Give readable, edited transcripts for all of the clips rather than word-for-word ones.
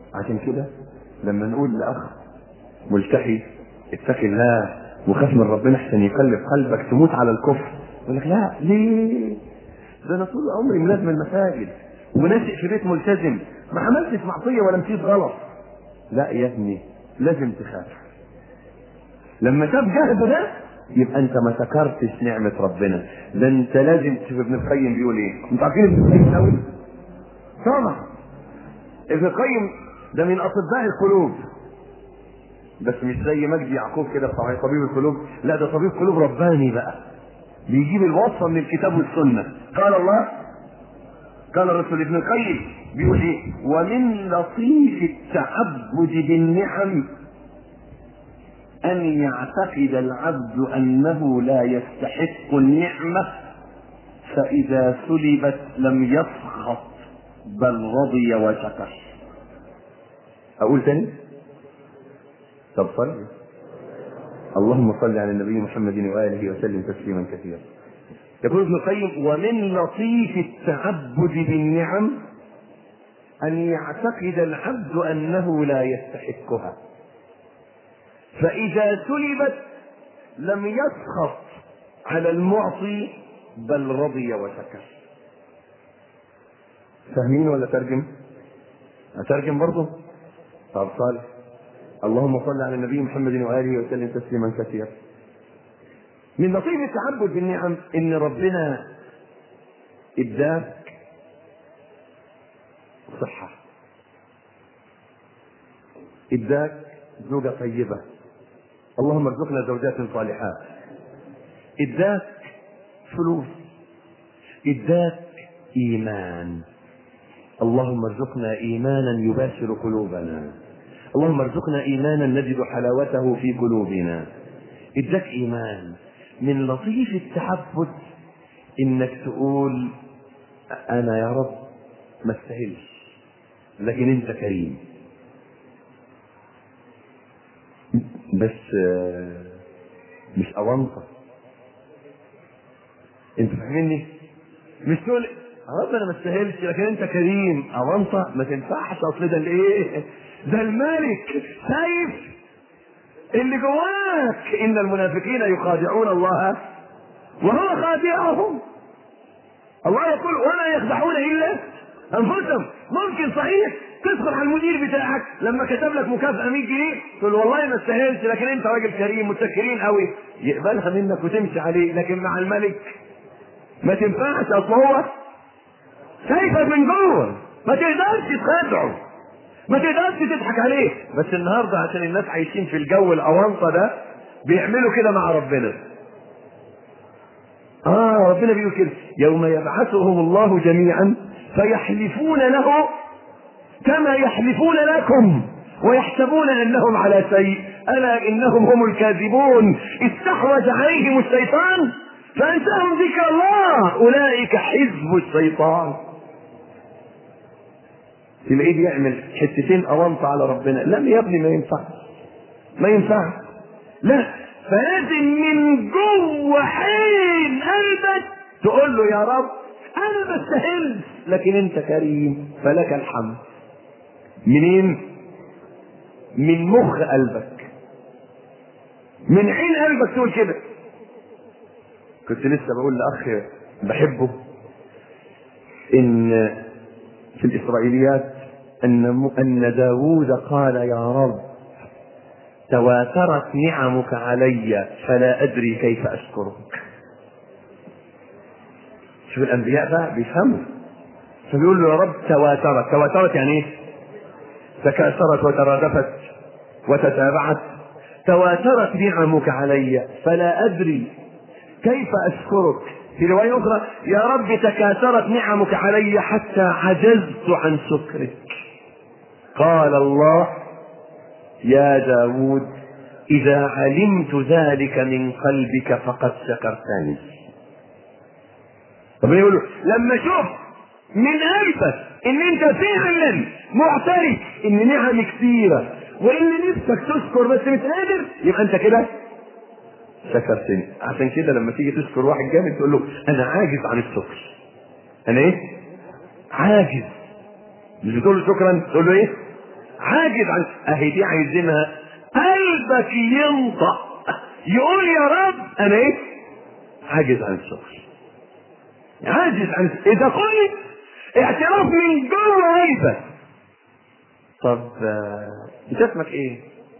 عشان كده لما نقول لاخ ملتحي اتق الله وخاف من ربنا احسن يقلب قلبك تموت على الكفر، يقول لك لا ليه؟ ده انا طول عمري ملازم المساجد وناشئ في بيت ملتزم، ما عملتش معصيه ولا مشيت غلط. لا يا ابني لازم تخاف. لما شاف جهد ده يبقى انت ما سكرتش نعمه ربنا. ده انت لازم تشوف ابن القيم بيقول ايه. انتوا عارفين ابن القيم الاول؟ طبعا ابن القيم ده من اطباء القلوب، بس مش زي مجدي يعقوب كده بتاع طبيب القلوب، لا ده طبيب قلوب رباني بقى، بيجيب الوصفه من الكتاب والسنه. قال الله قال الرسول. ابن القيم بيقول ايه؟ ومن لطيف التعبد بالنعم ان يعتقد العبد انه لا يستحق النعمه، فاذا سلبت لم يسخط بل رضي وشكر. اقول تاني؟ طب صل. اللهم صل على النبي محمد واله وسلم تسليما كثيرا. يقول ابن القيم ومن لطيف التعبد بالنعم ان يعتقد العبد انه لا يستحقها، فاذا سلبت لم يسخط على المعطي بل رضي وشكر. فاهمين ولا ترجم؟ اترجم برضه؟ طب صالح. اللهم صل على النبي محمد واله وسلم تسليما كثيرا. من لطيف التعبد بالنعم ان ربنا اداك صحه، اداك زوجه طيبه، اللهم ارزقنا زوجات صالحات، اداك فلوس، اداك ايمان، اللهم ارزقنا ايمانا يباشر قلوبنا، اللهم ارزقنا ايمانا نجد حلاوته في قلوبنا. اداك ايمان. من لطيف التعبد انك تقول انا يا رب ما استاهلش لكن انت كريم. بس مش اونطه. انت فاهمني؟ مش تقول رب انا ما استاهلش لكن انت كريم. اونطه ما تنفعش. اصل ده الايه؟ ده الملك شايف اللي جواك. ان المنافقين يخادعون الله وهو خادعهم. الله يقول ولا يخدعون الا انفسهم. ممكن صحيح تدخل على المدير بتاعك لما كتب لك مكافأة 100 جنيه تقول والله ما استاهلش لكن انت راجل كريم متشكرين قوي، يقبلها منك وتمشي عليه. لكن مع الملك ما تنفعش. اصل هو شايفك من جوه، ما تقدرش تخدعه، ما تقدرش تضحك عليه. بس النهارده عشان الناس عايشين في الجو الاونطه ده بيعملوا كده مع ربنا. ربنا بيقول كده يوم يبعثهم الله جميعا فيحلفون له كما يحلفون لكم ويحسبون انهم على شيء الا انهم هم الكاذبون. استحوذ عليهم الشيطان فانساهم ذكر الله اولئك حزب الشيطان. تلاقيه بيعمل حتتين اونطه على ربنا. لا يا ابني ما ينفعش، ما ينفعش. لا، فلازم من جوه حين قلبك تقول له يا رب انا ما استاهلش لكن انت كريم فلك الحمد. منين؟ من مخ قلبك، من عين قلبك تقول كده. كنت لسه بقول لاخ بحبه ان في الاسرائيليات ان داوود قال يا رب تواترت نعمك علي فلا ادري كيف اشكرك. شوف الانبياء بقى بيفهموا، فبيقول له يا رب تواترت يعني ايه؟ تكاثرت وترادفت وتتابعت. تواترت نعمك علي فلا ادري كيف اشكرك. في روايه اخرى يا رب تكاثرت نعمك علي حتى عجزت عن شكرك. قال الله يا داود اذا علمت ذلك من قلبك فقد شكرتني. طب يقول له لما شوف من قلبك ان انت فعلا معترف ان نعم كثيره وان نفسك تشكر بس مش قادر، يبقى انت كده شكرتني. عشان كده لما تيجي تشكر واحد جامد تقول له انا عاجز عن الشكر. انا ايه؟ عاجز. مش بتقول له شكرا، تقول له ايه؟ عاجز عن اهي دي عايزينها قلبك ينطق يقول يا رب انا ايه؟ عاجز عن الشكر، عاجز عن اذا قلت اعتراف من جوه قلبك. طب انت اسمك ايه؟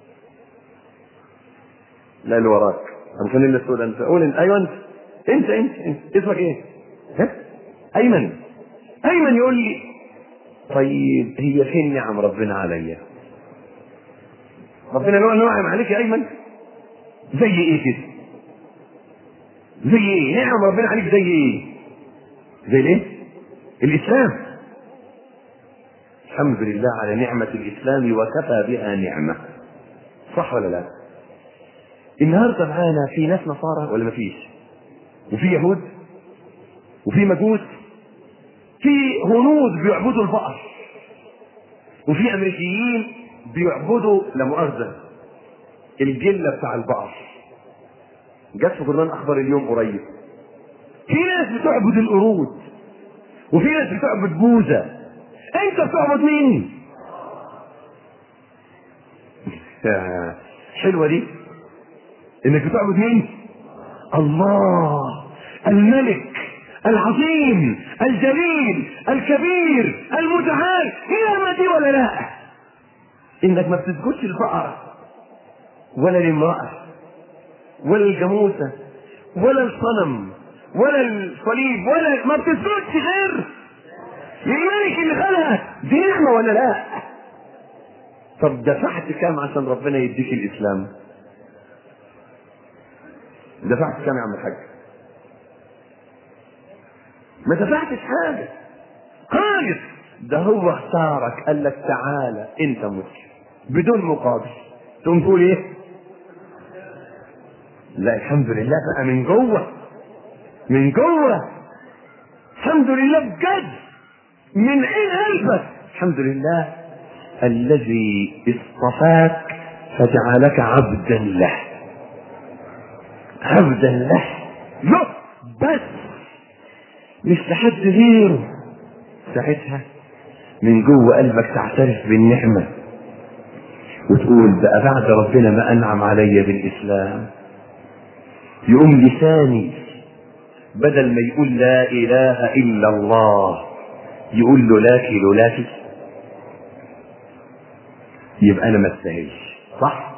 لا اللي وراك انا كان اللي تقول انت قول انت. ايوه انت اسمك ايه؟ ها؟ ايمن يقول لي طيب هي فين نعم ربنا عليا؟ ربنا له نعم عليك يا ايمن؟ زي ايه كده؟ زي ايه؟ نعم ربنا عليك زي ايه؟ زي الايه؟ الاسلام. الحمد لله على نعمة الاسلام وكفى بها نعمة. صح ولا لا؟ النهارده معانا في ناس نصارى ولا مفيش؟ وفي يهود وفي مجوس، في هنود بيعبدوا البقر، وفي امريكيين بيعبدوا لا مؤاخذة الجلة بتاع البقر. جت في جرنان اخبار اليوم قريب في ناس بتعبد القرود وفي ناس بتعبد بوذا. انت بتعبد مين؟ حلوة دي انك بتعبد مين؟ الله الملك العظيم الجليل الكبير المتعال. هي دي ولا لا؟ انك ما بتسجدش البقرة ولا للمرأة ولا الجاموسة ولا الصنم ولا الصليب ولا ما بتسجدش غير للملك اللي خلقك. دي نعمة ولا لا؟ طب دفعت كام عشان ربنا يديك الاسلام؟ دفعت كام يا عم الحاج؟ ما دفعتش حاجة خالص. ده هو اختارك قال لك تعالى انت مسلم بدون مقابل. تقوم تقول ايه؟ لا الحمد لله بقى من جوه الحمد لله بجد من عين قلبك. الحمد لله الذي اصطفاك فجعلك عبدا له بس مش لحد غيره. ساعتها من جوه قلبك تعترف بالنعمة وتقول بقى بعد ربنا ما انعم علي بالاسلام يقوم لساني بدل ما يقول لا اله الا الله يقول له لاكي يبقى انا ما استاهلش. صح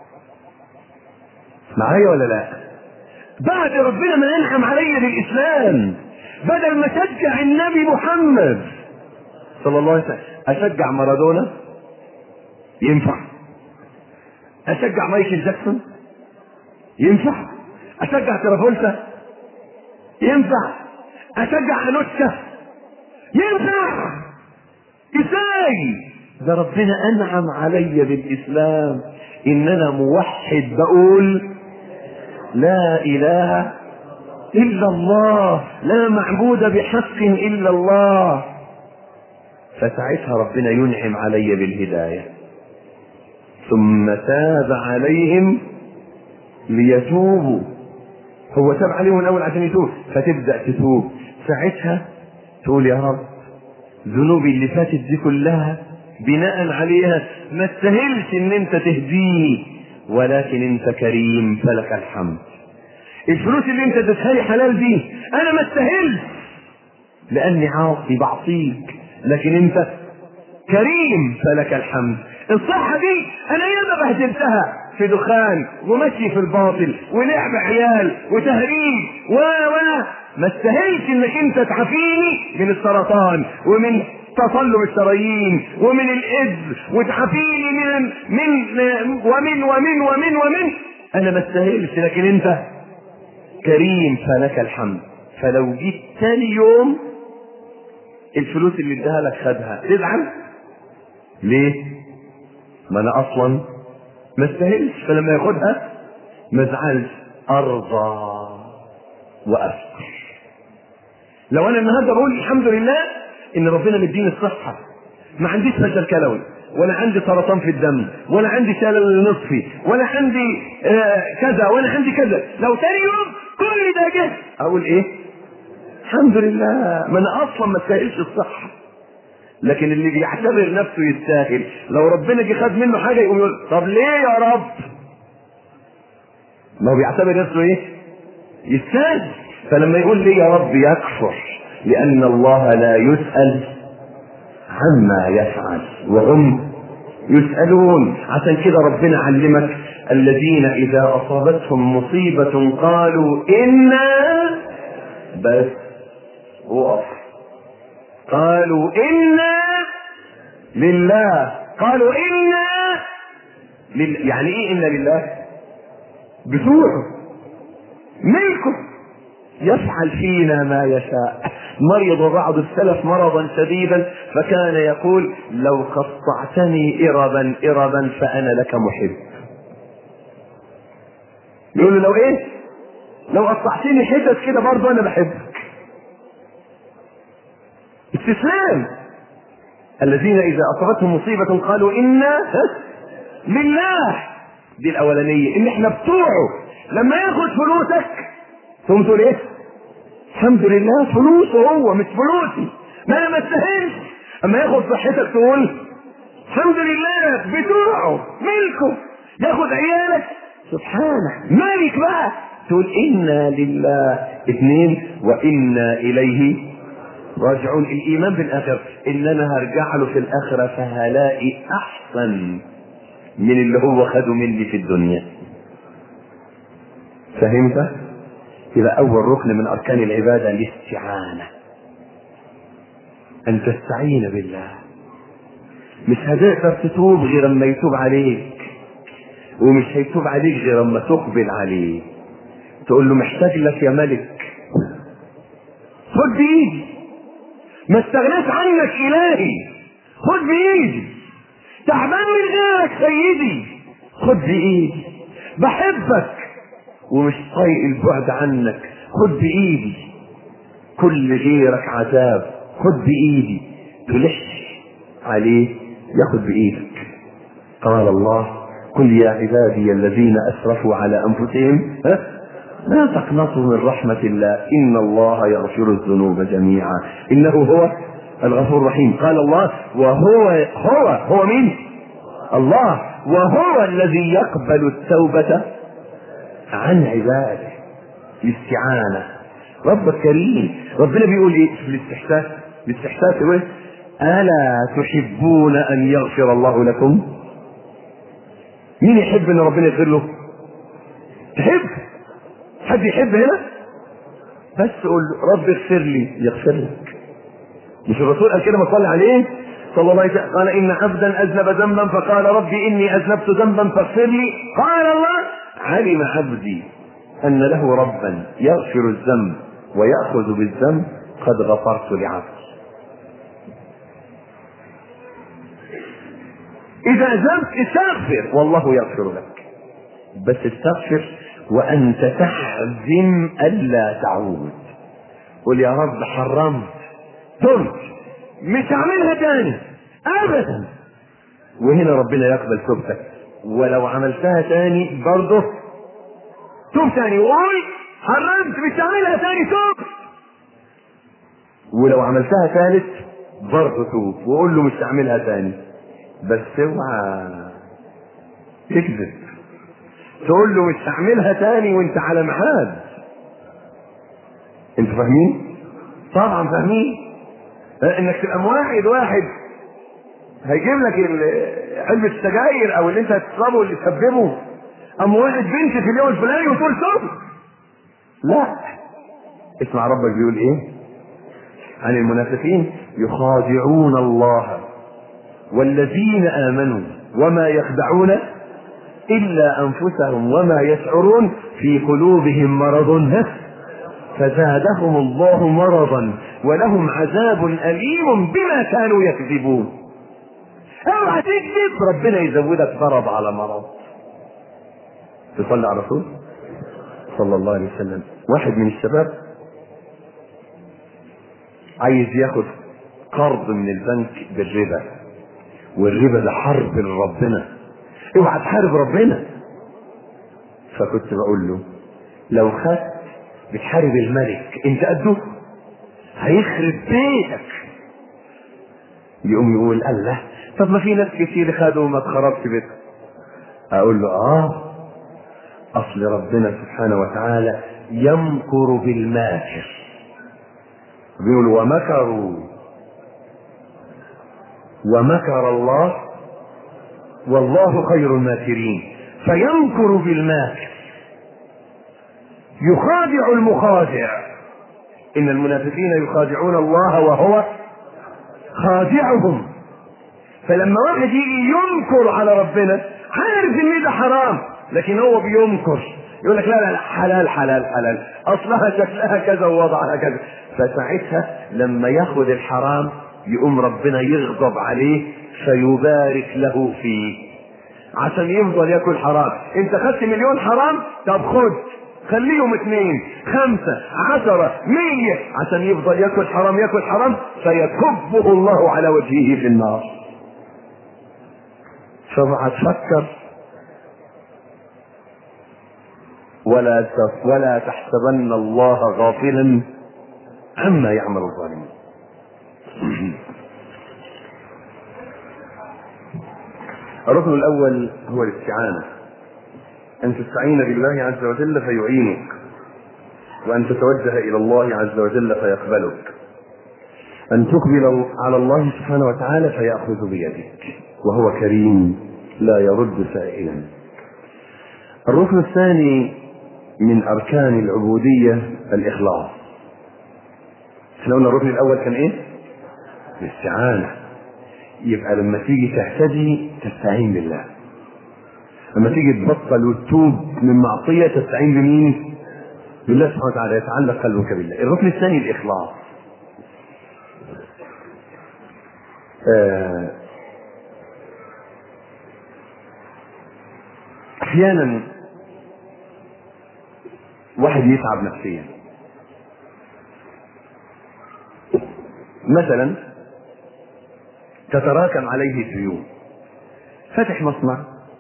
معايا ولا لا؟ بعد ربنا ما انعم علي بالاسلام بدل ما اشجع النبي محمد صلى الله عليه وسلم اشجع مارادونا؟ ينفع؟ اشجع مايكل جاكسون؟ ينفع؟ اشجع ترافولتا؟ ينفع؟ اشجع انوشكا؟ ينفع؟ ازاي؟ ده ربنا انعم علي بالاسلام ان انا موحد بقول لا اله الا الله لا معبود بحق الا الله. فساعتها ربنا ينعم علي بالهداية ثم تاب عليهم ليتوبوا. هو تاب عليهم الاول عشان يتوب فتبدأ تتوب. ساعتها تقول يا رب ذنوبي اللي فاتت دي كلها بناء عليها ما استاهلش ان انت تهديني ولكن انت كريم فلك الحمد. الفلوس اللي انت اديتها لي حلال دي انا ما استاهلش لاني عاصي بعصيك لكن انت كريم فلك الحمد. الصحة دي انا ياما بهدلتها في دخان ومشي في الباطل ولعب عيال وتهريج ما استاهلش انك انت تعافيني من السرطان ومن تصلب الشرايين ومن الايدز وتعافيني ومن انا ما استاهلش لكن انت كريم فلك الحمد. فلو جيت تاني يوم الفلوس اللي اداها لك خدها تزعل ليه؟ ما انا اصلا ما استاهلش. فلما ياخدها ما ازعلش ارضى وافكر. لو انا النهارده بقول الحمد لله ان ربنا مديني الصحه ما عنديش فشل كلوي ولا عندي سرطان في الدم ولا عندي شلل نصفي ولا عندي كذا ولا عندي كذا، لو تاني يوم كل ده جه اقول ايه؟ الحمد لله. ما انا اصلا ما استاهلش الصحه لكن اللي بيعتبر نفسه يستاهل لو ربنا جه خد منه حاجه يقوم يقول طب ليه يا رب؟ ما هو بيعتبر نفسه ايه؟ يستاهل. فلما يقول ليه يا رب يكفر، لان الله لا يسأل عما يفعل وهم يسألون. عشان كده ربنا علمك الذين اذا اصابتهم مصيبة قالوا انا، بس وقف، قالوا انا لله، قالوا انا يعني ايه انا لله؟ بتوعه ملكه يفعل فينا ما يشاء. مرض بعض السلف مرضا شديدا فكان يقول لو قطعتني إربا إربا فأنا لك محب. يقول له لو ايه؟ لو قطعتني حتت كده برضه انا بحبك. استسلام. الذين اذا اصابتهم مصيبة قالوا انا لله، دي الاولانية ان احنا بتوعه. لما ياخد فلوسك ثم تقول ايه؟ الحمد لله فلوسه هو مش فلوسي، ما انا ما استاهلش. اما ياخد صحتك تقول الحمد لله بتوعه ملكه. ياخد عيالك سبحانه مالك بقى تقول انا لله. اثنين وانا اليه راجعون. الايمان بالاخره ان انا هرجع له في الاخره فهلاقي احسن من اللي هو خده مني في الدنيا. فهمت؟ يبقى اول ركن من اركان العباده الاستعانه، ان تستعين بالله. مش هتقدر تتوب غير اما يتوب عليك، ومش هيتوب عليك غير اما تقبل عليه. تقول له محتاج لك يا ملك، خد بايدي، ما استغناش عنك الهي، خد بايدي، تعبان من غيرك سيدي، خد بايدي، بحبك ومش طايق البعد عنك، خد بايدي، كل غيرك عذاب، خد بايدي، تلح عليه ياخد بايدك. قال الله قل يا عبادي الذين اسرفوا على انفسهم لا تقنطوا من رحمة الله ان الله يغفر الذنوب جميعا انه هو الغفور الرحيم. قال الله هو مين؟ الله، وهو الذي يقبل التوبة عن عباده. الاستعانة. رب كريم. ربنا بيقول ايه في الاستحساس يقول ألا تحبون أن يغفر الله لكم؟ مين يحب أن ربنا يغفر له؟ تحب؟ حد يحب هنا؟ بس قول له رب اغفر لي يغفر لك. مش الرسول قال كده ما صلى عليه صلى الله عليه وسلم قال إن عبدا أذنب ذنبا فقال ربي إني أذنبت ذنبا فاغفر لي، قال الله علم عبدي أن له ربا يغفر الذنب ويأخذ بالذنب قد غفرت لعبدي. إذا ذنبت استغفر والله يغفر لك، بس استغفر وأنت تحزم ألا تعود. قل يا رب حرمت ترك مش هعملها تاني أبدا، وهنا ربنا يقبل توبتك. ولو عملتها تاني برضه توب تاني وقول حرمت مش هعملها تاني توب. ولو عملتها ثالث برضه توب وقول له مش هعملها تاني. بس اوعى تكذب تقول له مش هعملها تاني وانت على ميعاد. انتوا فاهمين؟ طبعا فاهمين. انك تبقى موعد واحد هيجيب لك علبة السجاير او اللي انت هتشربه واللي تسببه، ام واحد بنت في اليوم الفلاني وتقول توب. لا، اسمع ربك بيقول ايه عن المنافقين؟ يخادعون الله والذين آمنوا وما يخدعون إلا أنفسهم وما يشعرون في قلوبهم مرض فزادهم الله مرضا ولهم عذاب أليم بما كانوا يكذبون. اوعى تكذب ربنا يزودك مرض على مرض. تصلي على رسول صلى الله عليه وسلم. واحد من الشباب عايز ياخد قرض من البنك بالربا، والربا ده حرب لربنا، اوعى تحارب ربنا. فكنت بقول له لو خدت بتحارب الملك انت قده هيخرب بيتك. يقوم يقول الله، طب ما في ناس كتير خدوا وما اتخربش بيتهم. اقول له اصل ربنا سبحانه وتعالى يمكر بالماكر، بيقول ومكر الله والله خير الماكرين. فيمكر بالماكر يخادع المخادع، ان المنافقين يخادعون الله وهو خادعهم. فلما واحد يجي ينكر على ربنا عارف ان ده حرام، لكن هو بينكر يقول لك لا حلال حلال حلال، اصلها شكلها كذا ووضعها كذا. فساعتها لما ياخد الحرام يقوم ربنا يغضب عليه فيبارك له فيه عشان يفضل ياكل حرام. انت خدت 1,000,000 حرام، طب خليهم 2 5 10 100 عشان يفضل ياكل حرام فيكبه الله على وجهه في النار. فما تفكر ولا تحسبن الله غافلا عما يعمل الظالمون. الركن الاول هو الاستعانة، ان تستعين بالله عز وجل فيعينك، وان تتوجه الى الله عز وجل فيقبلك، ان تقبل على الله سبحانه وتعالى فيأخذ بيدك وهو كريم لا يرد سائلا. الركن الثاني من اركان العبودية الاخلاص. احنا قلنا الركن الاول كان ايه؟ الاستعانة. يبقى لما تيجي تهتدي تستعين بالله، لما تيجي تبطل وتتوب من معصية تستعين بمين؟ بالله سبحانه وتعالى، يتعلق قلبك بالله. الركن الثاني الاخلاص. احيانا واحد يتعب نفسيا، مثلا تتراكم عليه الديون، فتح مصنع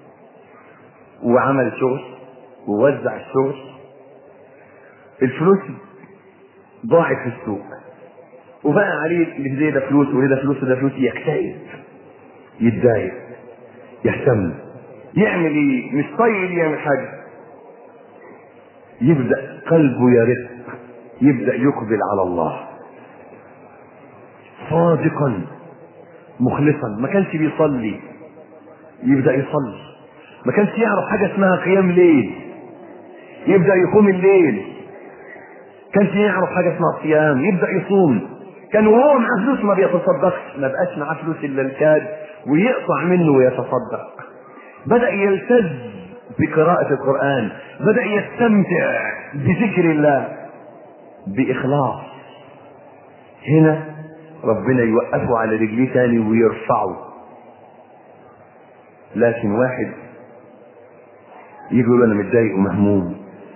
وعمل شغل ووزع الشغل، الفلوس ضاعت في السوق وبقى عليه اللي ده فلوس وده فلوس وده فلوس، يكتئب يتضايق يهتم يعمل ايه؟ مش طايق يعمل حاجه، يبدا قلبه يرق، يبدا يقبل على الله صادقا مخلصا. ما كانش بيصلي يبدا يصلي، ما كانش يعرف حاجه اسمها قيام ليل يبدا يقوم الليل، كانش يعرف حاجه اسمها صيام يبدا يصوم، كان وهو معاه فلوس ما بيتصدقش، ما بقاش معاه فلوس الا الكاد ويقطع منه ويتصدق، بدأ يلتز بقراءة القرآن، بدأ يستمتع بذكر الله بإخلاص. هنا ربنا يوقفه على رجليه تاني ويرفعه. لكن واحد يقول انا متضايق ومهموم،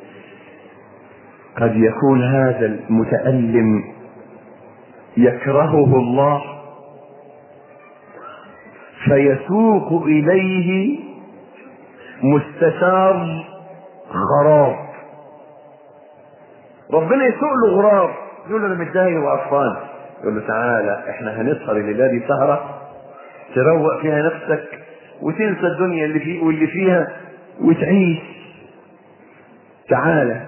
قد يكون هذا المتألم يكرهه الله فيسوق إليه مستشار غراب، ربنا يسوق له غراب يقول له انا متضايق وقرفان، يقول له تعالى احنا هنسهر الليله دي سهره تروق فيها نفسك وتنسى الدنيا اللي فيه واللي فيها وتعيش، تعالى.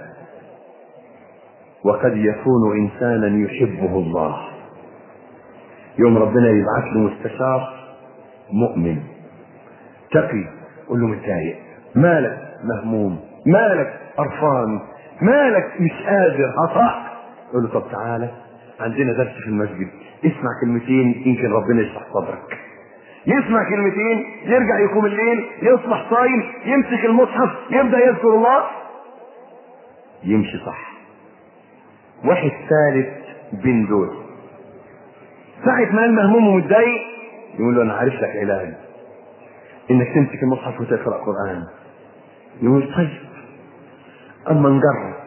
وقد يكون انسانا يحبه الله، يوم ربنا يبعث له مستشار مؤمن تقي، قل له متضايق، مالك مهموم، مالك قرفان، مالك مش قادر هطأ، قل له طب تعالى عندنا درس في المسجد، اسمع كلمتين يمكن ربنا يشرح صدرك. يسمع كلمتين يرجع يقوم الليل يصبح صايم، يمسك المصحف يبدأ يذكر الله يمشي صح. واحد ثالث بين دول ساعة ما المهموم ومتضايق يقول له انا عارف لك علاج، انك تمسك المصحف وتقرأ قرآن. يقول طيب اما نجرب.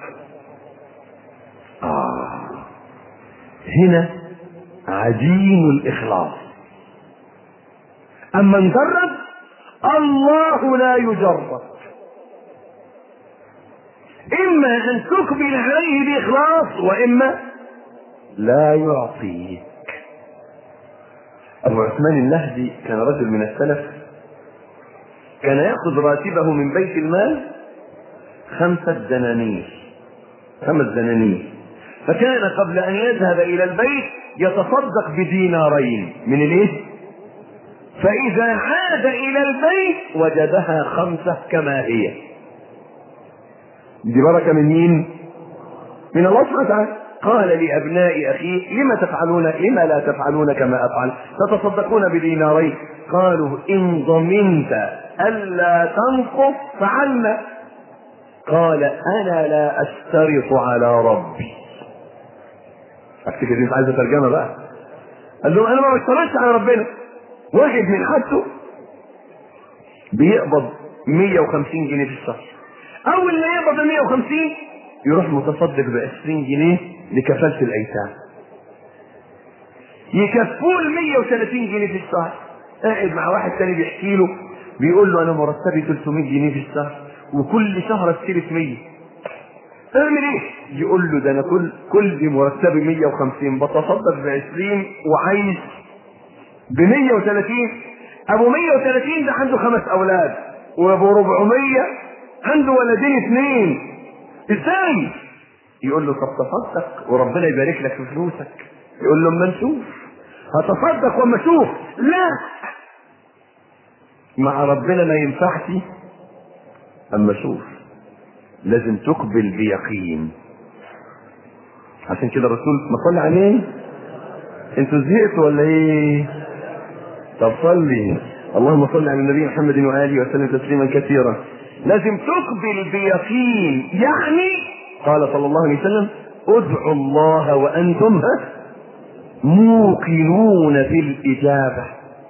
هنا عجين الاخلاص. اما نجرب الله لا يجرب، اما ان تقبل عليه باخلاص واما لا يعطيك. أبو عثمان النهدي كان رجل من السلف، كان يأخذ راتبه من بيت المال 5 دنانير، 5 دنانير، فكان قبل أن يذهب إلى البيت يتصدق بدينارين من الإيه؟ فإذا عاد إلى البيت وجدها 5 كما هي. دي بركة من مين؟ من الله سبحانه وتعالى. قال لأبناء أخيه: لما لا تفعلون كما أفعل؟ تتصدقون بدينارين. قالوا: إن ضمنت ألا تنقص فعلنا. قال: أنا لا أشترط على ربي. افتكر انت عايز ترجمة بقى. قال له: أنا ما بشترطش على ربنا. واحد من حدثه بيقبض 150 جنيه في الشهر، أول ما يقبض 150 يروح متصدق ب20 جنيه لكفالة الأيتام، يكفوه 130 جنيه في الشهر. قاعد مع واحد تاني بيحكي له، بيقول له: أنا مرتبي 300 جنيه في الشهر وكل شهر استلف 100. اعمل ايه؟ يقول له: ده انا كل مرتبي 150 بتصدق ب20 وعايش ب130. ابو 130 ده عنده 5 اولاد، وابو 400 عنده ولدين 2. ازاي؟ يقول له: طب تصدق وربنا يبارك لك في فلوسك. يقول له: اما نشوف. هتصدق واما اشوف؟ لا، مع ربنا ما ينفعش اما اشوف، لازم تقبل بيقين. عشان كده الرسول ما صلى عليه. انتوا زهقتوا ولا ايه؟ طب صلي. اللهم صل على النبي محمد وآله وسلم تسليما كثيرا. لازم تقبل بيقين، يعني قال صلى الله عليه وسلم: ادعوا الله وانتم موقنون في الإجابة.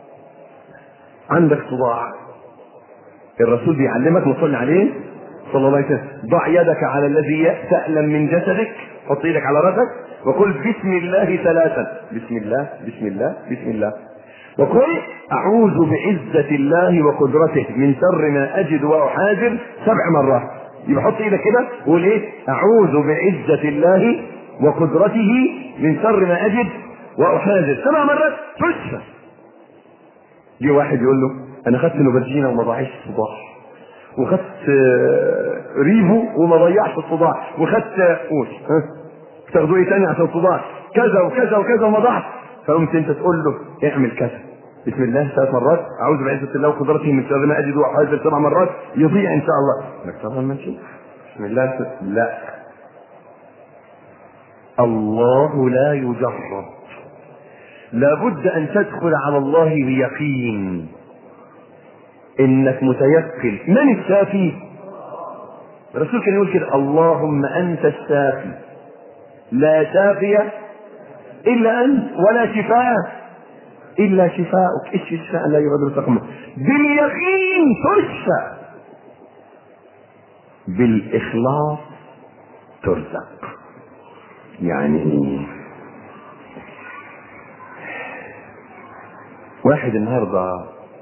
عندك صداع، الرسول بيعلمك نصلي عليه صلى الله عليه وسلم: ضع يدك على الذي تألم من جسدك، حط يدك على رأسك وقل بسم الله 3. بسم الله بسم الله بسم الله. وقل أعوذ بعزة الله وقدرته من شر ما أجد وأحاذر 7 مرات. يبقى حط ايدك كده وقول ايه؟ أعوذ بعزة الله وقدرته من شر ما أجد وأحاذر 7 مرات تشفى. جه واحد يقول له: أنا خدت نوبرجينا وما ضاعش الصداع، وخدت ريفو وما ضيعش الصداع، وخدت قول تاخدوا ايه تاني عشان الصداع كذا وكذا وكذا وما ضاعش. فقمت انت تقول له: اعمل كذا، بسم الله 3 مرات، اعوذ بعزة الله وقدرته من شر ما اجد واحاذر 7 مرات، يضيع ان شاء الله. نكتبها ما نشوف. بسم الله. لا، الله لا يجرب، لابد ان تدخل على الله بيقين، انك متيقن. من الشافي؟ الرسول كان يقول كده: اللهم انت الشافي لا شافي الا انت ولا شفاء الا شفاءك، ايش الشفاء لا يغادر سقما. باليقين تشفى، بالاخلاص ترزق. يعني واحد النهارده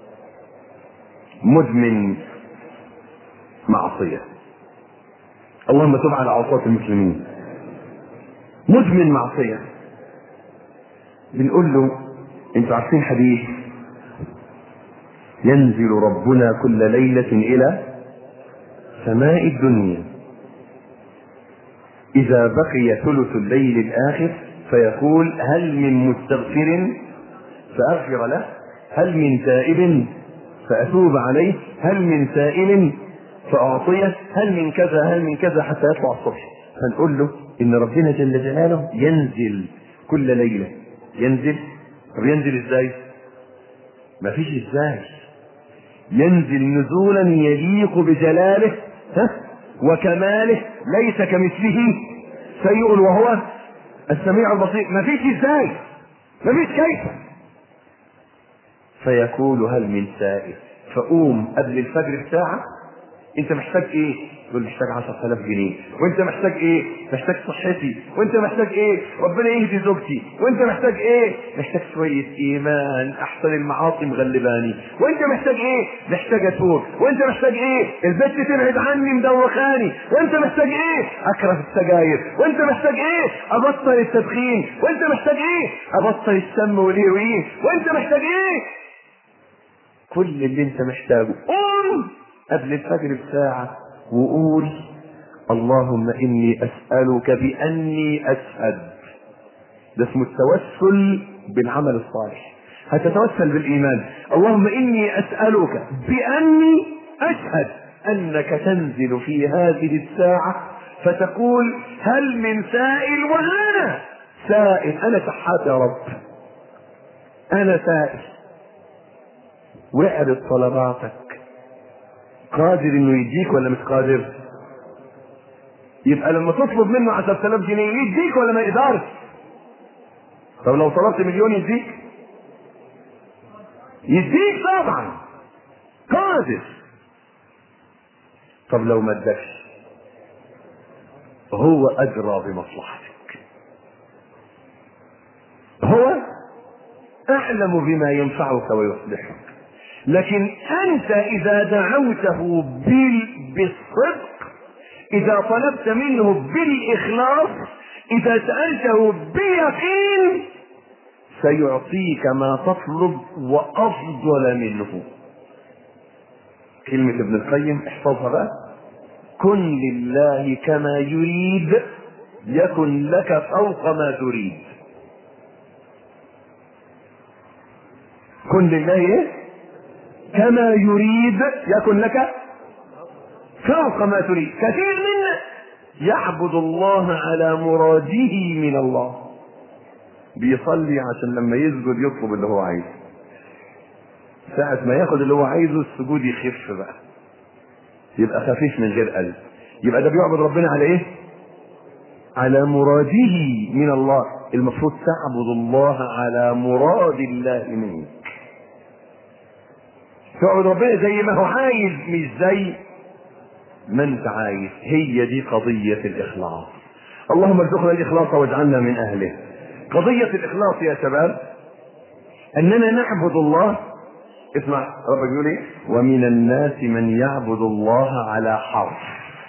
مدمن معصية، اللهم تب على عصاة المسلمين، مدمن معصية، بنقول له: انتوا عارفين حديث ينزل ربنا كل ليلة الى سماء الدنيا اذا بقي ثلث الليل الاخر فيقول: هل من مستغفر فاغفر له، هل من تائب فأتوب عليه، هل من سائل فأعطيه، هل من كذا هل من كذا، حتى يطلع الصبح. فنقول له إن ربنا جل جلاله ينزل كل ليلة. ينزل. طب ينزل إزاي؟ مفيش إزاي. ينزل نزولا يليق بجلاله وكماله، ليس كمثله شيء وهو السميع البصير. مفيش إزاي، مفيش كيف. فيقول: هل من سائل، فقوم قبل الفجر بساعة انت محتاج ايه؟ تقول محتاج 10,000 جنيه. وانت محتاج ايه؟ محتاج صحتي. وانت محتاج ايه؟ ربنا يهدي زوجتي. وانت محتاج ايه؟ محتاج شويه ايمان، احسن المعاصي مغلباني. وانت محتاج ايه؟ محتاج اتوب. وانت محتاج ايه؟ البت تبعد عني مدوخاني. وانت محتاج ايه؟ اكره السجاير. وانت محتاج ايه؟ ابطل التدخين. وانت محتاج ايه؟ ابطل السم والهيروين. وانت محتاج ايه؟ كل اللي انت محتاجه قول قبل الفجر بساعة وقول اللهم اني اسألك باني اشهد. ده اسمه التوسل بالعمل الصالح. هتتوسل بالايمان. اللهم اني اسألك باني اشهد انك تنزل في هذه الساعة فتقول هل من سائل، وانا سائل، انا شحات يا رب، انا سائل. واعرض طلباتك. قادر انه يديك ولا مش قادر؟ يبقى لما تطلب منه 10,000 جنيه يديك ولا ما يقدرش؟ طب لو طلبت مليون يديك؟ يديك طبعا، قادر. طب لو ما ادكش؟ هو ادرى بمصلحتك، هو اعلم بما ينفعك ويصلحك. لكن انت اذا دعوته بالصدق، اذا طلبت منه بالاخلاص، اذا سألته بيقين، سيعطيك ما تطلب وافضل منه. كلمة ابن القيم احفظها بقى: كن لله كما يريد يكن لك فوق ما تريد. كن لله كما يريد يكن لك فوق ما تريد. كثير منا يعبد الله على مراده من الله، بيصلي عشان لما يسجد يطلب اللي هو عايزه، ساعة ما ياخد اللي هو عايزه السجود يخف بقى، يبقى خفيف من غير قلب. يبقى ده بيعبد ربنا على ايه؟ على مراده من الله. المفروض تعبد الله على مراد الله منك. تعبد ربنا زي ما هو عايز، مش زي ما انت عايز. هي دي قضية الإخلاص. اللهم ارزقنا الإخلاص واجعلنا من أهله. قضية الإخلاص يا شباب أننا نعبد الله. اسمع ربك يقول ايه: ومن الناس من يعبد الله على حرف،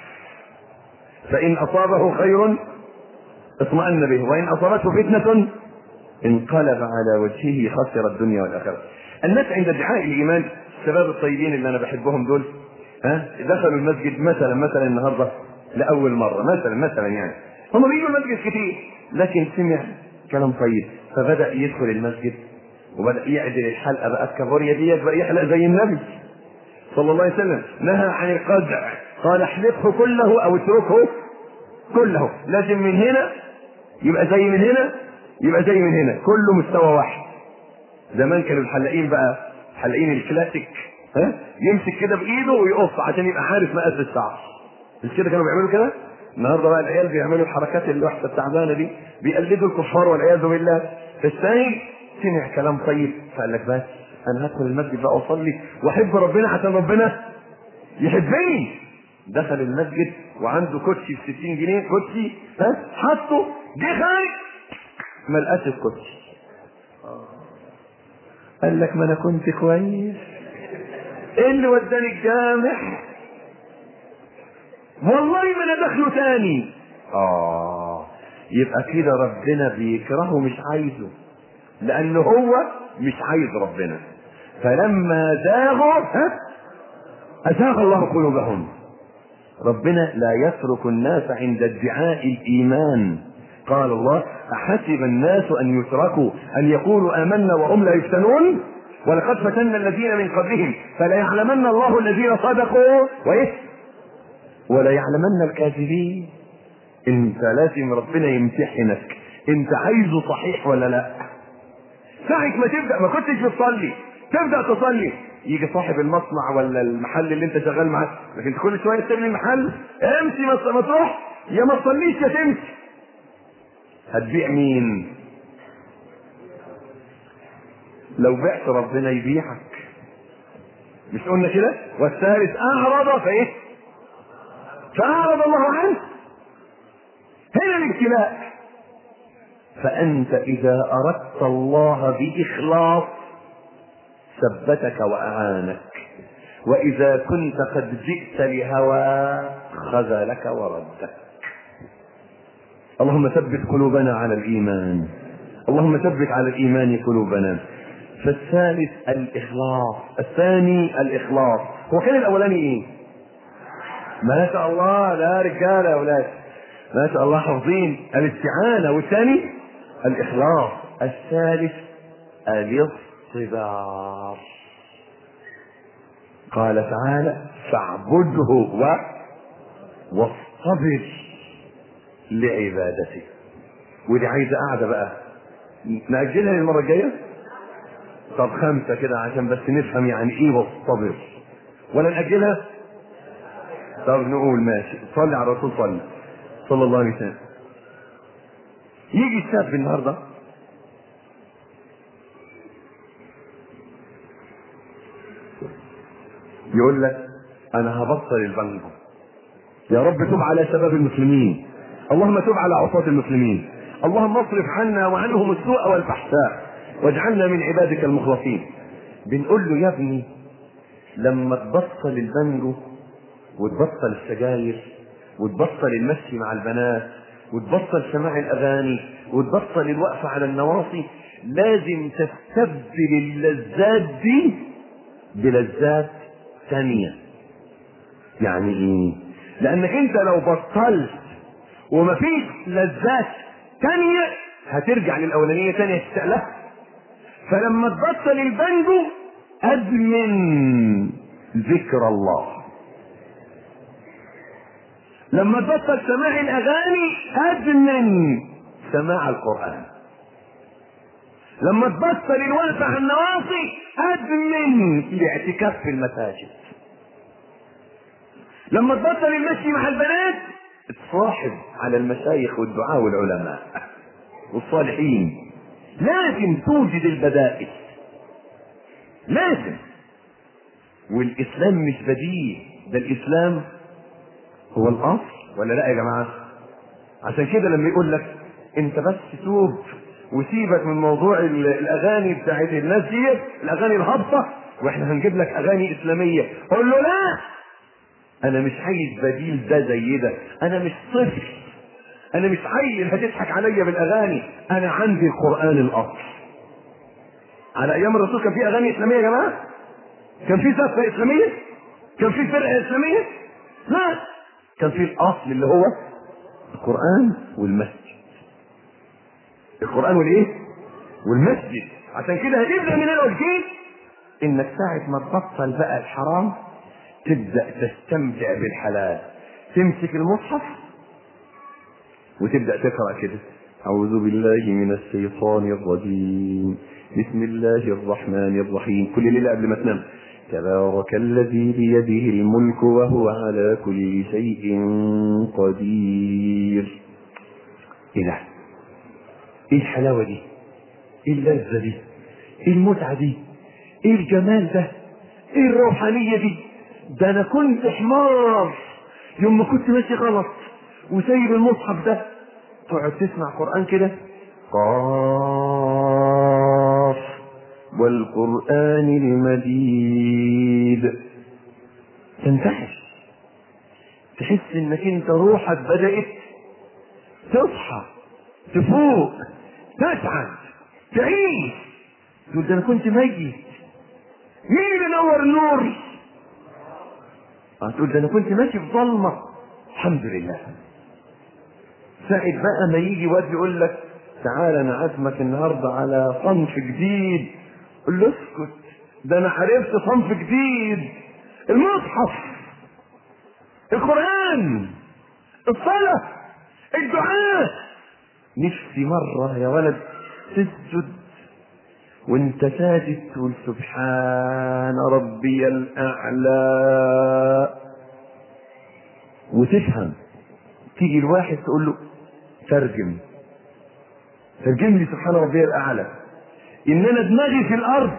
فإن أصابه خير اطمأن به، وإن أصابته فتنة انقلب على وجهه خسر الدنيا والآخرة. الناس عند ادعاء الإيمان، الشباب الطيبين اللي أنا بحبهم دول، دخلوا المسجد مثلا النهارده لأول مرة، مثلا يعني هم بيجوا المسجد كتير، لكن سمع كلام طيب فبدأ يدخل المسجد وبدأ يعدل الحلقة بقى الكابوريا ديت، بقى يحلق زي النبي صلى الله عليه وسلم. نهى عن القزع، قال احلقه كله او اتركه كله. لازم من هنا يبقى زي من هنا، يبقى زي من هنا، كله مستوى واحد. زمان كانوا الحلاقين بقى، حلاقين الكلاسيك، يمسك كده بايده ويقص عشان يبقى عارف مقاس الشعر. مش كده كانوا بيعملوا كده؟ النهارده بقى العيال بيعملوا الحركات الوحشه التعبانه دي، بيقلدوا الكفار والعياذ بالله. فالثاني سمع كلام طيب فقال لك بس انا هدخل المسجد بقى اصلي واحب ربنا عشان ربنا يحبني. دخل المسجد وعنده كوتشي ب 60 جنيه، كوتشي حطه، جه خارج ما لقاش الكوتشي. قال لك ما انا كنت كويس، ايه اللي وداني الجامع؟ والله ما انا دخله تاني. يبقى كده ربنا بيكرهه، مش عايزه، لانه هو مش عايز ربنا. فلما زاغوا ازاغ الله قلوبهم. ربنا لا يترك الناس عند ادعاء الايمان. قال الله: احسب الناس ان يتركوا ان يقولوا امنا وهم لا يفتنون ولقد فتنا الذين من قبلهم فلا يعلمن الله الذين صدقوا ولا يعلمن الكاذبين. انت لازم ربنا يمتحنك، انت عايزه صحيح ولا لا. ساعة ما تبدأ، ما كنتش بتصلي، تبدأ تصلي، يجي صاحب المصنع ولا المحل اللي انت شغال معاه، لكن كل شوية تسيب لي المحل، امشي ما تروح، يا ما تصليش يا تمشي. هتبيع مين؟ لو بعت ربنا يبيعك. مش قلنا كده؟ والثالث اعرض فايه؟ فأعرض الله عنه. هنا الابتلاء. فأنت إذا أردت الله بإخلاص ثبتك وأعانك، وإذا كنت قد جئت لهوى خذلك وردك. اللهم ثبت قلوبنا على الإيمان، اللهم ثبت على الإيمان قلوبنا. فالثالث الإخلاص، الثاني الإخلاص. هو كان الأولاني إيه؟ ما شاء الله، لا رجالة يا أولاد ما شاء الله حافظين. الاستعانة. والثاني الإخلاص. الثالث الاصطبار. قال تعالى فاعبده واصطبر لعبادته. ودي عايزة قاعدة بقى، نأجلها للمرة الجاية. طب 5 كده عشان بس نفهم يعني ايه واصطبر، ولا نأجلها؟ طب نقول ماشي. صلي على الرسول صلى الله عليه وسلم. يجي الشاب النهارده يقول لك انا هبطل البنجو. يا رب تب على شباب المسلمين، اللهم تب على عصاة المسلمين، اللهم اصرف عنا وعنهم السوء والفحشاء واجعلنا من عبادك المخلصين. بنقول له يا ابني لما تبطل البنجو وتبطل السجاير وتبطل المشي مع البنات وتبطل سماع الاغاني وتبطل الوقفة على النواصي، لازم تستبدل اللذات دي بلذات ثانية. يعني ايه؟ لانك انت لو بطلت ومفيش لذات ثانية هترجع للاولانية ثانية تستألف. فلما تبطل البنجو ادمن ذكر الله، لما تبطل سماع الاغاني ادمن سماع القرآن، لما تبطل الوقفة على النواصي ادمن الاعتكاف في المساجد، لما تبطل المشي مع البنات اتصاحب على المشايخ والدعاء والعلماء والصالحين. لازم توجد البدائل، لازم. والاسلام مش بديل، ده الاسلام هو الاصل. ولا لا يا جماعه؟ عشان كده لما يقول لك انت بس توب وسيبك من موضوع الاغاني بتاعت الناس دي، الاغاني الهابطه، واحنا هنجيب لك اغاني اسلاميه، قول له لا، انا مش عايز بديل ده زي ده، انا مش طفل، انا مش عيل هتضحك عليا بالاغاني، انا عندي القران الاصل. على ايام الرسول كان في اغاني اسلاميه يا جماعه؟ كان في سفه اسلاميه؟ كان في فرقه اسلاميه؟ لا، كان في الاصل اللي هو القران والمسجد. القران والايه؟ والمسجد. عشان كده هنبدا من الاول كده انك ساعه ما تبطل بقى الحرام تبدا تستمتع بالحلال. تمسك المصحف وتبدا تقرا كده اعوذ بالله من الشيطان الرجيم بسم الله الرحمن الرحيم كل ليله قبل ما تنام. تبارك الذي بيده الملك وهو على كل شيء قدير. ايه ده؟ ايه الحلاوه دي؟ ايه اللذه دي؟ ايه المتعه دي؟ ايه الجمال ده؟ ايه الروحانيه دي؟ ده انا كنت حمار يوم ما كنت ماشي غلط وسايب المصحف ده. تقعد تسمع قرآن كده قاف والقرآن المجيد، تنتعش، تحس انك انت روحك بدأت تصحى، تفوق، تسعد، تعيش. تقول ده انا كنت ميت، مين اللي نور النور؟ تقول ده انا كنت ماشي في ظلمه، الحمد لله. ساعد بقى ما يجي واد يقول لك تعالى انا عازمك النهارده على صنف جديد، قول له اسكت، ده انا عرفت صنف جديد، المصحف، القرآن، الصلاة، الدعاء. نفسي مرة يا ولد تسجد وانت ساجد تقول سبحان ربي الأعلى، وتفهم. تيجي الواحد تقول له ترجم لي سبحان ربي الأعلى، إن أنا دماغي في الأرض،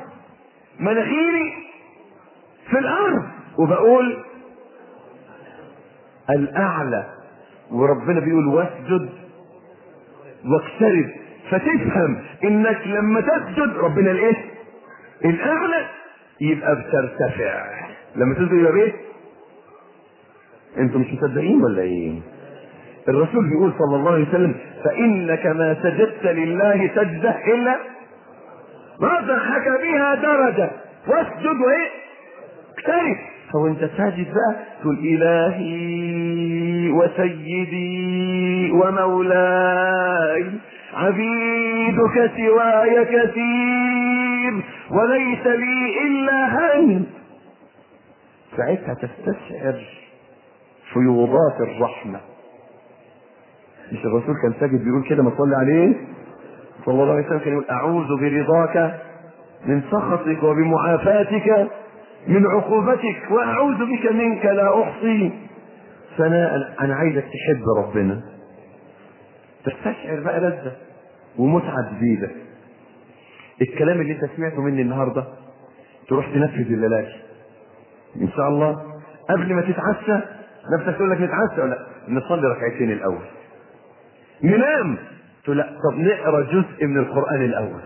مناخيري في الأرض، وبقول الاعلى، وربنا بيقول واسجد واقترب، فتفهم انك لما تسجد ربنا الايه؟ الاعلى، يبقى بترتفع. لما تسجد يبقى ايه؟ انتوا مش مصدقين ولا ايه؟ الرسول بيقول صلى الله عليه وسلم فانك ما سجدت لله سجده الا رفعك بها درجه، واسجد وايه؟ اقترب. هو انت ساجد بقى تقول الهي وسيدي ومولاي عبيدك سواي كثير وليس لي الا انت. ساعتها تستشعر فيوضات الرحمه. مش الرسول كان ساجد بيقول كده؟ ما صلي عليه صلى الله عليه وسلم، كان يقول اعوذ برضاك من سخطك وبمعافاتك من عقوبتك واعوذ بك منك لا احصي ثناء. انا عايزك تحب ربنا، تستشعر بقى لذة ومتعة جديدة. الكلام اللي انت سمعته مني النهارده تروح تنفذ الليلات ان شاء الله. قبل ما تتعشى نفسك تقول لك نتعشى ولا نصلي ركعتين الاول، ننام تقول لا طب نقرا جزء من القران الاول.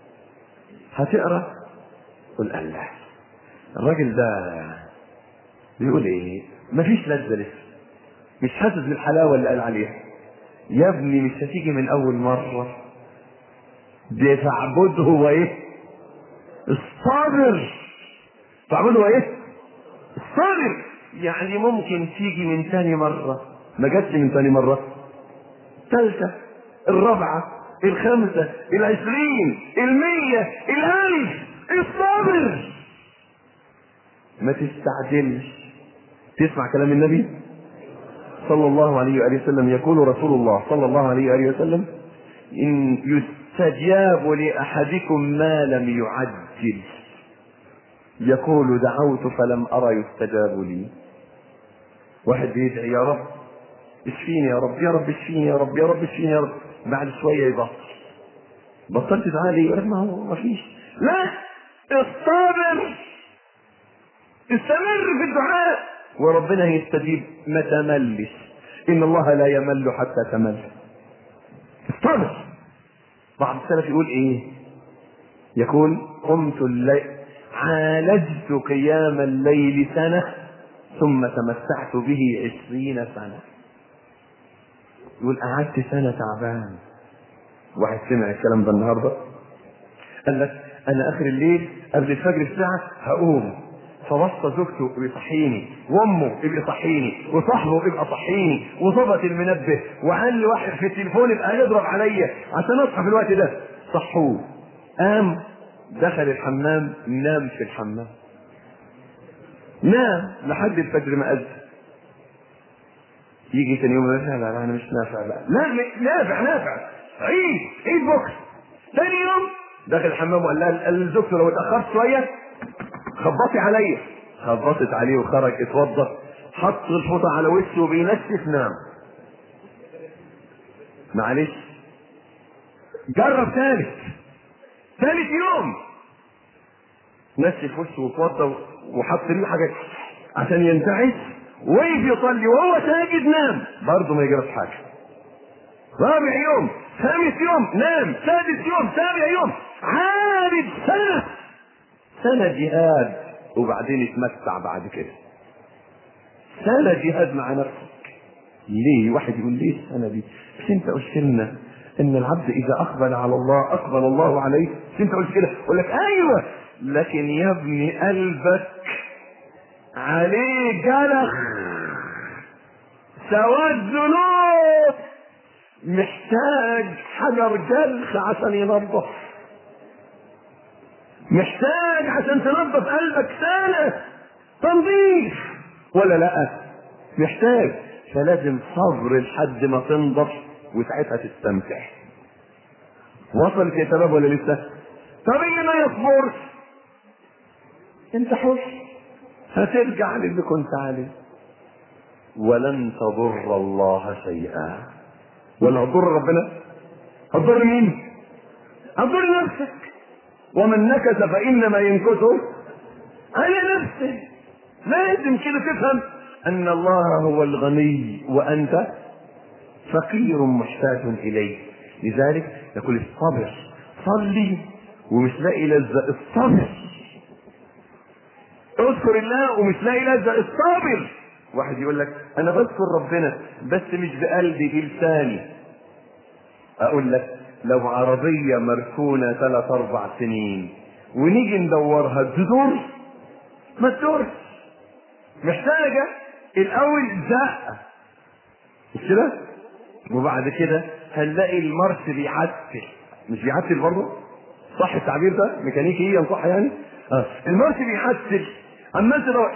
هتقرا قل الله الراجل ده بيقول ايه؟ مفيش لذة لسه، مش حاسس بالحلاوه اللي قال عليها. يا ابني مش هتيجي من اول مره، دي تعبده هو ايه؟ الصابر. تعبده هو ايه؟ الصابر. يعني ممكن تيجي من تاني مره، ما جاتش من تاني مره، الثالثه، الرابعه، الخامسه، 20، 100، 1000. الصابر. ما تستعجلش. تسمع كلام النبي صلى الله عليه وآله وسلم، يقول رسول الله صلى الله عليه وآله وسلم إن يستجاب لأحدكم ما لم يعجل. يقول دعوت فلم أرى يستجاب لي. واحد بيدعي يا رب اشفيني يا رب، يا رب اشفيني يا رب، يا رب اشفيني يا رب، بعد شوية يبطل. بطلت دعاء ليه؟ يقول ما هو ما فيش. لا، الصابر استمر في الدعاء وربنا يستجيب. ما تملش، ان الله لا يمل حتى تمل. استمر. بعض السلف يقول ايه؟ يقول قمت الليل عالجت قيام الليل سنة ثم تمتعت به 20 سنة. يقول قعدت سنة تعبان. واحد سمع الكلام ده النهارده قال لك انا اخر الليل قبل الفجر بساعة هقوم، فوصى زوجته يصحيني، وامه يبقى يصحيني، وصاحبه يبقى صحيني، وظبط المنبه، وقال لي واحد في التليفون يبقى يضرب عليا عشان اصحى في الوقت ده. صحوه، قام دخل الحمام، نام في الحمام، نام لحد الفجر ما أذن. يجي ثاني يوم لا لا انا مش نافع بقى، لا نافع نافع، عيد بكره. ثاني يوم دخل الحمام وقال لها لزوجته لو اتاخرت شويه خبطي عليا. خبطت عليه وخرج اتوضى، حط الفوطه على وشه وبينشف، نام. معلش جرب ثالث يوم نشف وشه واتوضى وحط ليه حاجه عشان ينتعش، وقف يصلي وهو ساجد، نام برضه ما يجربش حاجه. رابع يوم، خامس يوم نام، سادس يوم، سابع يوم، عارف سنة جهاد، وبعدين يتمتع بعد كده. سنة جهاد مع نفسك. ليه؟ واحد يقول ليه السنة دي؟ بس انت قلت لنا ان العبد اذا اقبل على الله اقبل الله عليه. بس انت قلت كده، اقول لك ايوه، لكن يا ابني قلبك عليه جلخ، سواد ذنوب، محتاج حجر جلخ عشان ينظف، محتاج عشان تنظف قلبك سنة تنظيف، ولا لا؟ محتاج. فلازم صبر لحد ما تنضف وساعتها تستمتع. وصلت يا شباب ولا لسه؟ طب اللي ما يصبرش انت حر، هترجع للي كنت عليه. ولن تضر الله شيئا. ولا هتضر ربنا؟ هتضر مين؟ هتضر نفسك. ومن نكث فإنما ينكثه على نفسه. لازم كده تفهم ان الله هو الغني وانت فقير محتاج اليه. لذلك يقول الصبر، صلي ومش لاقي لذة الصبر، اذكر الله ومش لاقي لذة الصبر. واحد يقول لك انا بذكر ربنا بس مش بقلبي بلساني. اقول لك لو عربية مركونة 3-4 سنين ونيجي ندورها تدور؟ ما تدورش، محتاجة الاول زقة، مش كده؟ وبعد كده هنلاقي المرش بيعتل، مش بيعتل برضه؟ صح التعبير ده ميكانيكيا صح يعني؟ المرش بيعتل، اما تدور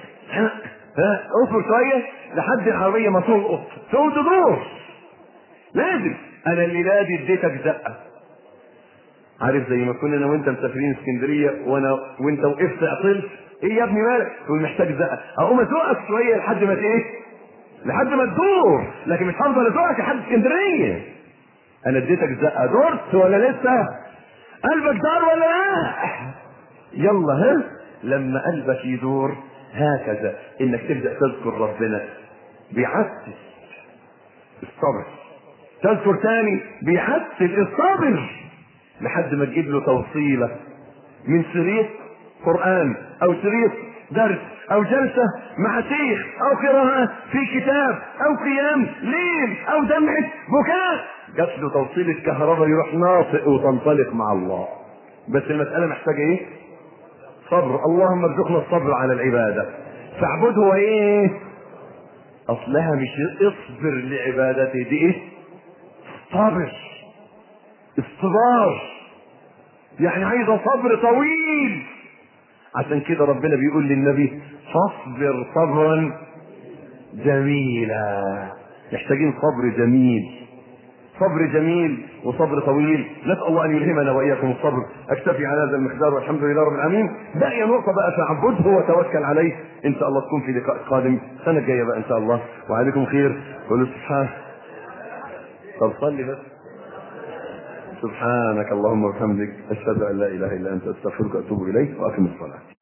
اصبر شويه لحد العربيه ما تلقط تقوم تدور. لازم. انا الليله دي اديتك زقه، عارف زي ما كنا انا وانت مسافرين اسكندريه وانت وقفت عطلت، ايه يا ابني مالك؟ تقول محتاج زقه، اقوم ازقك شويه لحد ما ايه؟ لحد ما تدور، لكن مش هفضل ازقك لحد اسكندريه. انا اديتك زقه، دورت ولا لسه؟ قلبك دار ولا لا؟ يلا ها، لما قلبك يدور هكذا انك تبدا تذكر ربنا بيعسل الصبر، تذكر تاني بيعسل الصبر، لحد ما تجيب له توصيله من شريط قران او شريط درس او جلسه مع شيخ او قراءه في كتاب او قيام ليل او دمعه بكاء، جات له توصيله كهرباء يروح ناطق وتنطلق مع الله. بس المساله محتاجه ايه؟ صبر. اللهم ارزقنا الصبر على العباده. فاعبده وايه؟ اصلها مش اصبر لعبادته، دي ايه؟ صبر، استبار، يعني عايزه صبر طويل. عشان كده ربنا بيقول للنبي فاصبر صبرا جميلا. محتاجين صبر جميل، صبر جميل وصبر طويل. نسأل الله ان يلهمنا واياكم الصبر. اكتفي على هذا المقدار والحمد لله رب العالمين. باقي نقطة بقى فاعبده وتوكل عليه، ان شاء الله تكون في لقاء قادم السنة الجاية بقى ان شاء الله. وعليكم خير. قولوا سبحان. طب صلي بس. سبحانك اللهم وبحمدك اشهد ان لا اله الا انت استغفرك واتوب اليك واقم الصلاة.